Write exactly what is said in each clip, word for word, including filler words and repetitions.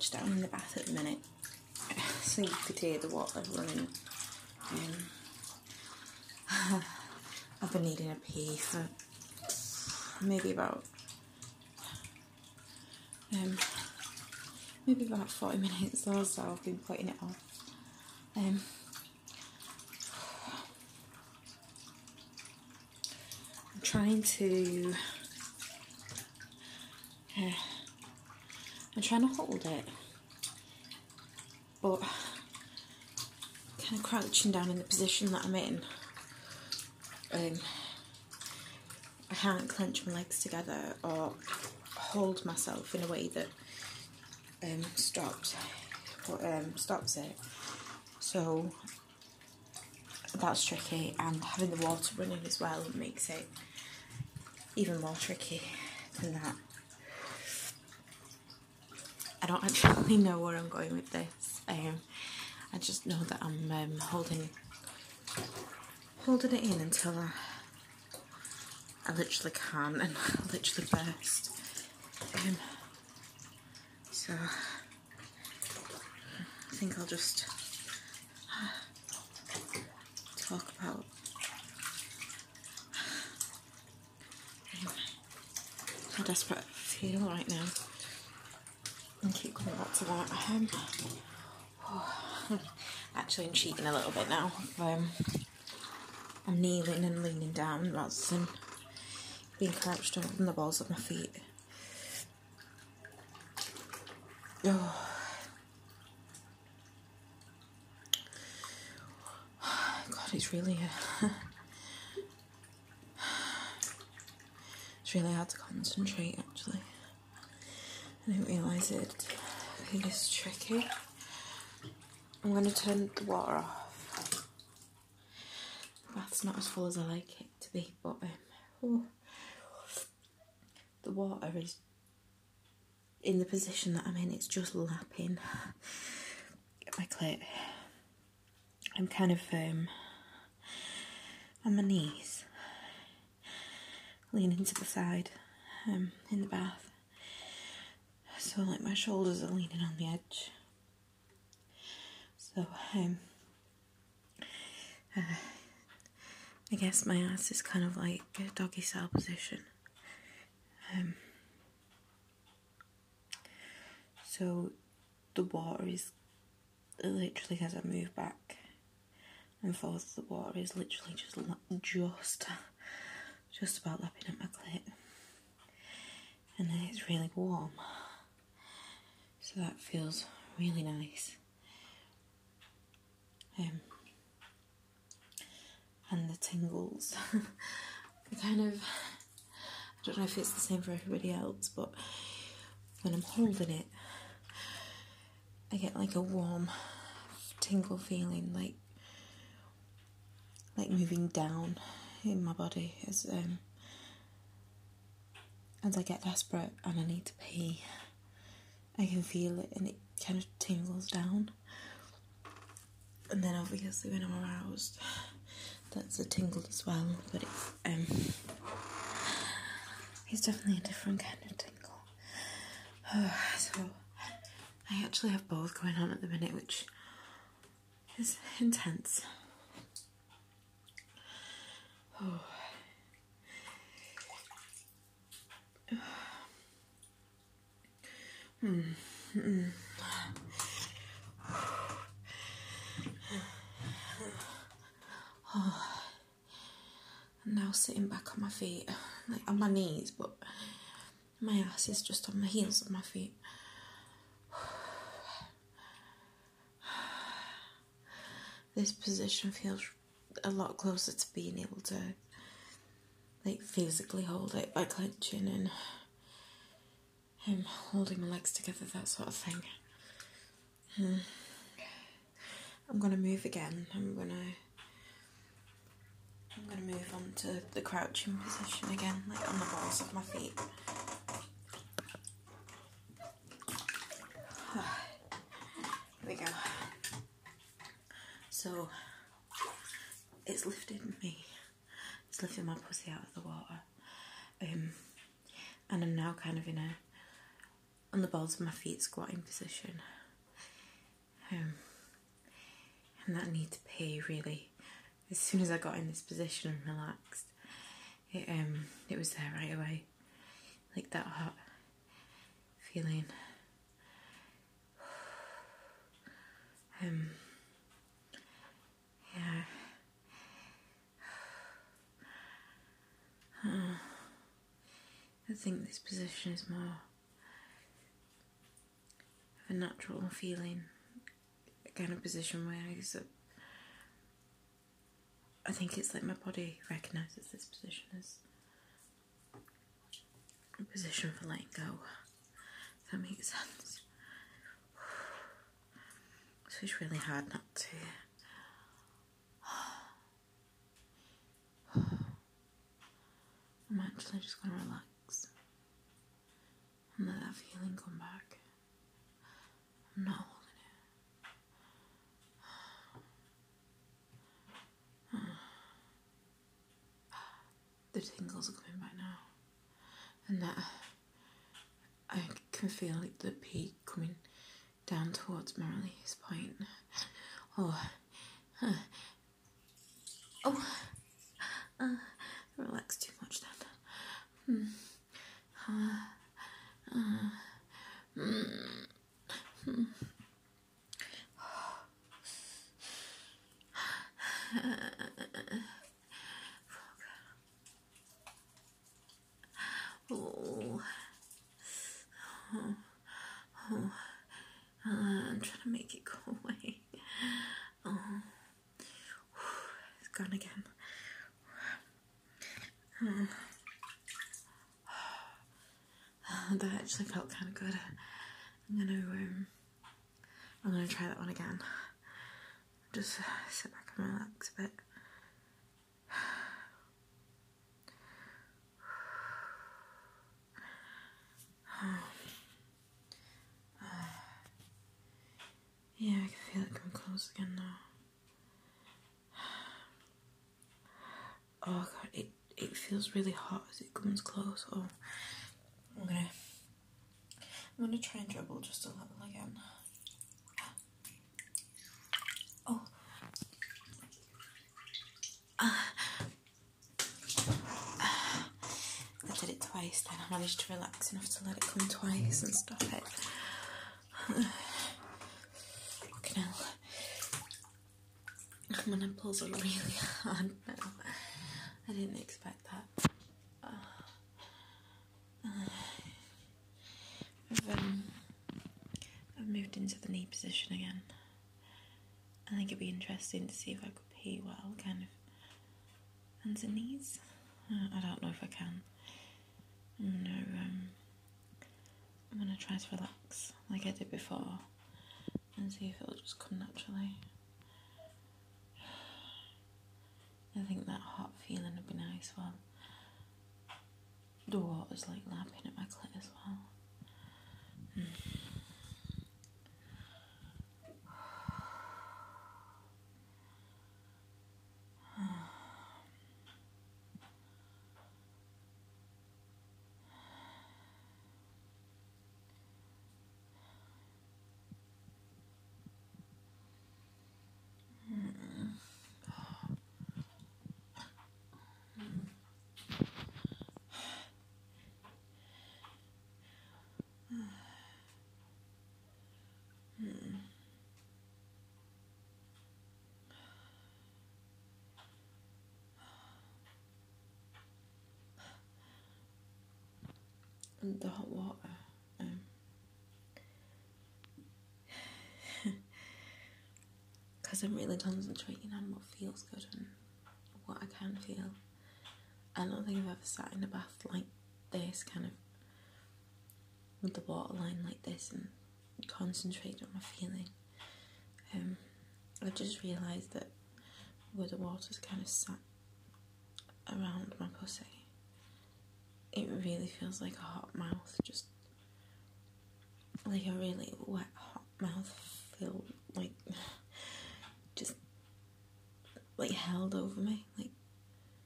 crouched down in the bath at the minute, so you could hear the water running. Um, I've been needing a pee for maybe about um, maybe about forty minutes or so. I've been putting it off. Um, I'm trying to. Uh, I'm trying to hold it, but kind of crouching down in the position that I'm in. Um, I can't clench my legs together or hold myself in a way that um, stops, um, stops it. So that's tricky, and having the water running as well makes it even more tricky than that. I don't actually know where I'm going with this. Um, I just know that I'm um, holding holding it in until I, I literally can't, and I literally burst. Um, so I think I'll just talk about um, how desperate I feel right now. And keep coming back to that. Um, oh, actually, I'm cheating a little bit now. Um, I'm kneeling and leaning down rather than being crouched on the balls of my feet. Oh. God, it's really uh, it's really hard to concentrate. Actually, I didn't realise it. It is tricky. I'm going to turn the water off. The bath's not as full as I like it to be, but um, oh, the water is in the position that I'm in. It's just lapping at my clit. I'm kind of um, on my knees, leaning to the side um, in the bath. So like my shoulders are leaning on the edge. So um, uh, I guess my ass is kind of like a doggy style position. Um, so the water is literally, as I move back and forth, the water is literally just just just about lapping at my clit, and then it's really warm. So that feels really nice. Um, and the tingles. kind of, I don't know if it's the same for everybody else, but when I'm holding it, I get like a warm tingle feeling, like like moving down in my body as um as I get desperate and I need to pee. I can feel it and it kind of tingles down. And then obviously when I'm aroused, that's a tingle as well, but it's, um, it's definitely a different kind of tingle. Oh, so I actually have both going on at the minute, which is intense. Oh. Hmm. Mm-mm. Oh. I'm now sitting back on my feet, like on my knees, but my ass is just on the heels of my feet. This position feels a lot closer to being able to like physically hold it by clenching and um, holding my legs together, that sort of thing. Hmm. I'm gonna move again. I'm gonna I'm gonna move on to the crouching position again, like on the balls of my feet. Here we go. So it's lifted me. It's lifted my pussy out of the water. Um, and I'm now kind of in a on the balls of my feet squatting position. Um, and that need to pee really. As soon as I got in this position and relaxed, it um it was there right away. Like that hot feeling. Um yeah. Oh, I think this position is more of a natural feeling, a kind of position where it's a, I think it's like my body recognises this position as a position for letting go, if that makes sense. So it's really hard not to. I'm actually just going to relax and let that feeling come back. I'm not holding it. The tingles are coming back now, and that I can feel like the pee coming down towards my release point. Oh, uh, oh, uh, I relaxed too much then. Mm. Uh, uh, mm. Mm. Oh. Oh. Oh. Uh, I'm trying to make it go away. Oh. It's gone again. Oh. That actually felt kind of good. I'm gonna um, I'm gonna try that one again. Just uh, sit back and relax a bit. Oh. Uh, yeah, I can feel it coming close again now. Oh god, it it feels really hot as it comes close. Oh, I'm gonna I'm gonna try and dribble just a little again. Oh. Uh, I did it twice then. I managed to relax enough to let it come twice and stop it. Fucking hell. My nipples are really hard now. I didn't expect that. Uh, uh, I've, um, I've moved into the knee position again. I think it'd be interesting to see if I could pee well, kind of hands and knees. Uh, I don't know if I can. I'm gonna, um, I'm gonna try to relax like I did before and see if it'll just come naturally. I think that hot feeling would be nice while the water's like lapping at my clit as well. Mm. And the hot water, um, because I'm really concentrating on what feels good and what I can feel. I don't think I've ever sat in a bath like this, kind of with the water line like this and concentrated on my feeling. Um, I've just realised that where the water's kind of sat around my pussy, it really feels like a hot mouth, just like a really wet hot mouth feel, like just like held over me, like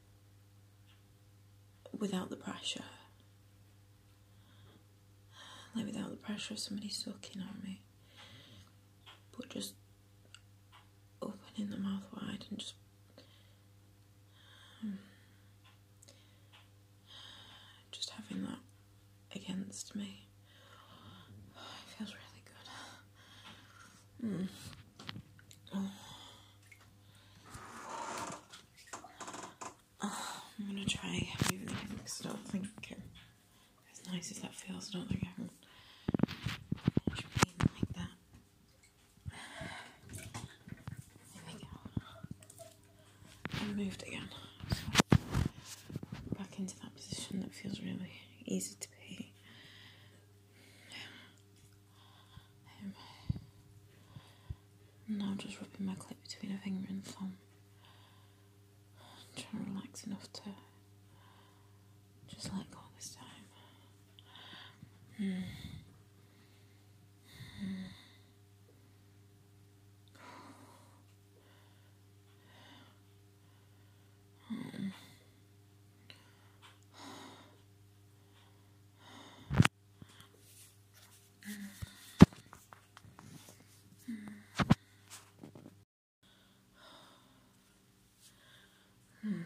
without the pressure. like without the pressure of somebody sucking on me, but just opening the mouth wide and just um, just having that against me. It feels really good. Mm. Oh. Oh, I'm gonna try moving again because I don't think um, as nice as that feels, I don't think I can finish breathing like that. There we go. I moved again. So back into that position that feels really easy to be. Um, now just rubbing my clit between a finger and thumb. Trying to relax enough to just let go this time. Mm. Mm. Mm. Mm.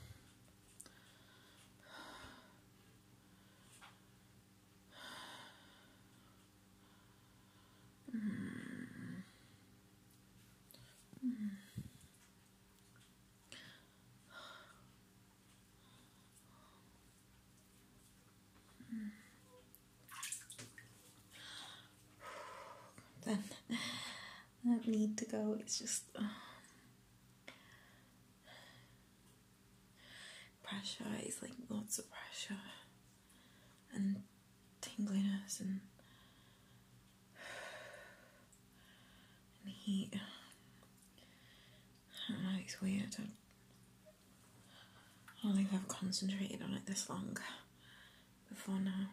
Then I don't need to go, it's just uh, pressure. It's like lots of pressure and tingliness and, and heat. I don't know, it's weird. I don't think I've concentrated on it this long before now.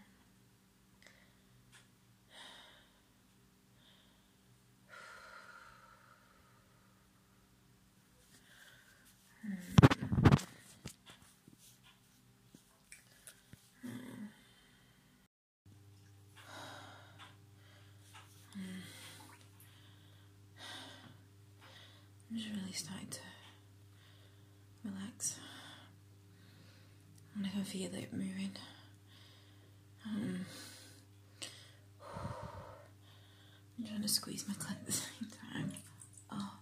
I'm just really starting to relax. And I can feel it moving. Um, I'm trying to squeeze my clit at the same time. Oh,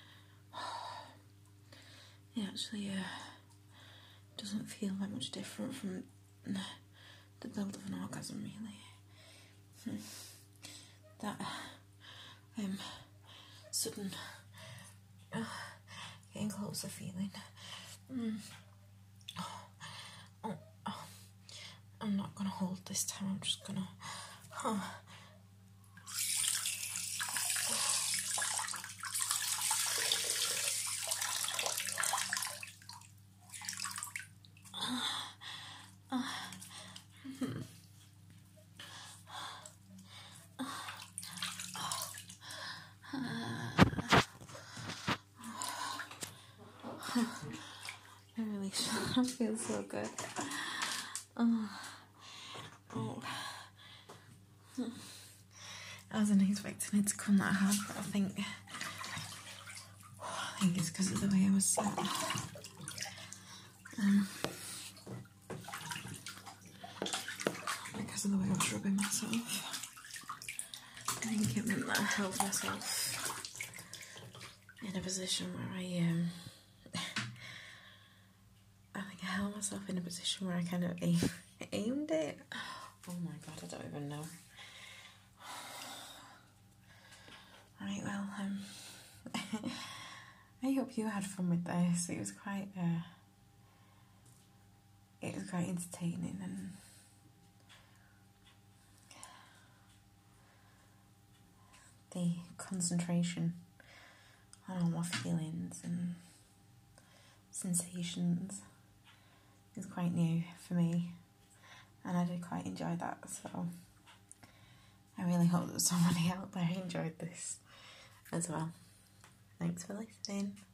it actually uh, doesn't feel that much different from the build of an orgasm, really. Hmm. That um, sudden uh, getting closer feeling. Mm. Oh, oh, oh. I'm not gonna hold this time, I'm just gonna. Oh. I really I feel so good. Oh. Oh. I wasn't expecting it to come that hard, but I think I think it's because of the way I was set. Um, because of the way I was rubbing myself. I think it meant that I held myself in a position where I um I think I held myself in a position where I kind of aim, aimed it. Oh my god, I don't even know. Right, well, um, I hope you had fun with this. It was quite, uh, it was quite entertaining, and the concentration on all my feelings and sensations is quite new for me, and I did quite enjoy that, so I really hope that somebody out there enjoyed this as well. Thanks for listening.